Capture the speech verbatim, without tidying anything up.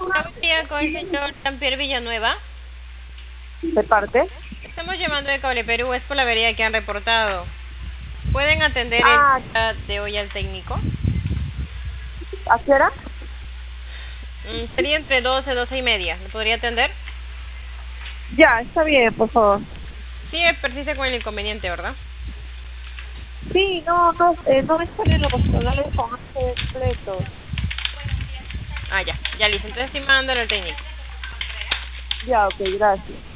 Buen día con el señor Jean-Pierre Villanueva. ¿De parte? Estamos llamando de Cable Perú, es por la avería que han reportado. ¿Pueden atender Ah, el día de hoy al técnico? ¿a qué hora? Mm, sería entre doce, doce y media. ¿Le podría atender? Ya, está bien, por favor. Sí, persiste con el inconveniente, ¿verdad? Sí, no, no, eh, no me salen los canales con H completos. Ah, ya, ya listo. Entonces estoy mandándole al técnico. Ya, ok, gracias.